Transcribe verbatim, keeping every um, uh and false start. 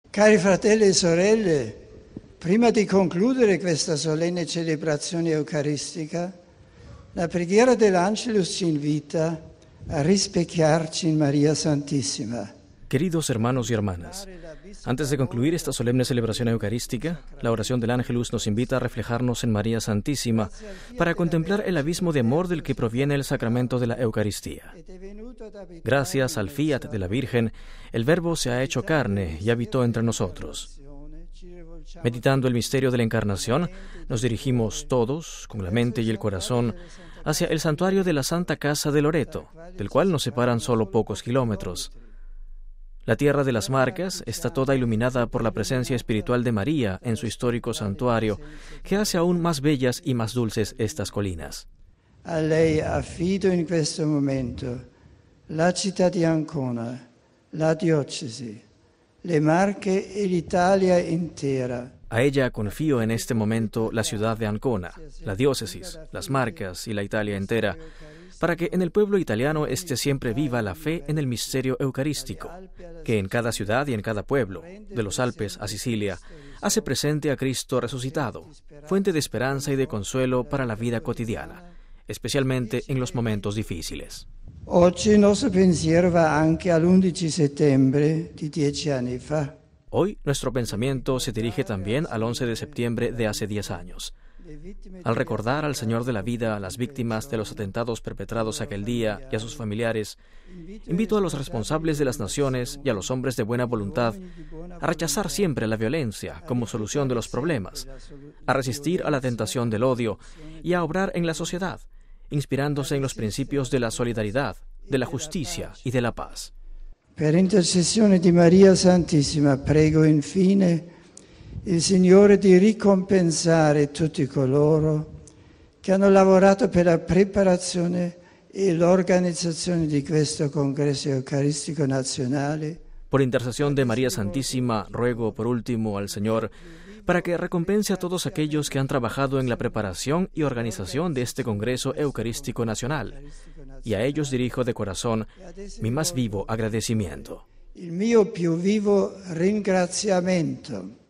Cari fratelli e sorelle, prima di concludere questa solenne celebrazione eucaristica, la preghiera dell'Angelus ci invita a rispecchiarci in María Santísima. Queridos hermanos y hermanas, antes de concluir esta solemne celebración eucarística, la oración del Ángelus nos invita a reflejarnos en María Santísima para contemplar el abismo de amor del que proviene el sacramento de la Eucaristía. Gracias al fiat de la Virgen, el Verbo se ha hecho carne y habitó entre nosotros. Meditando el misterio de la Encarnación, nos dirigimos todos, con la mente y el corazón, hacia el santuario de la Santa Casa de Loreto, del cual nos separan solo pocos kilómetros. La tierra de las Marcas está toda iluminada por la presencia espiritual de María en su histórico santuario, que hace aún más bellas y más dulces estas colinas. A lei affido in questo momento la città di Ancona, la diocesi, le Marche e l'Italia intera. A ella confío en este momento la ciudad de Ancona, la diócesis, las Marcas y la Italia entera, para que en el pueblo italiano esté siempre viva la fe en el misterio eucarístico, que en cada ciudad y en cada pueblo, de los Alpes a Sicilia, hace presente a Cristo resucitado, fuente de esperanza y de consuelo para la vida cotidiana, especialmente en los momentos difíciles. Oggi il nostro pensiero va anche all'undici settembre di dieci anni fa. Hoy nuestro pensamiento se dirige también al once de septiembre de hace diez años. Al recordar al Señor de la vida a las víctimas de los atentados perpetrados aquel día y a sus familiares, invito a los responsables de las naciones y a los hombres de buena voluntad a rechazar siempre la violencia como solución de los problemas, a resistir a la tentación del odio y a obrar en la sociedad, inspirándose en los principios de la solidaridad, de la justicia y de la paz. Per intercessione di Maria Santissima prego infine il Signore di ricompensare tutti coloro che hanno lavorato per la preparazione e l'organizzazione di questo congresso eucaristico nazionale. Por intercesión de María Santísima, ruego por último al Señor para que recompense a todos aquellos que han trabajado en la preparación y organización de este Congreso Eucarístico Nacional, y a ellos dirijo de corazón mi más vivo agradecimiento. Il mio più vivo ringraziamento.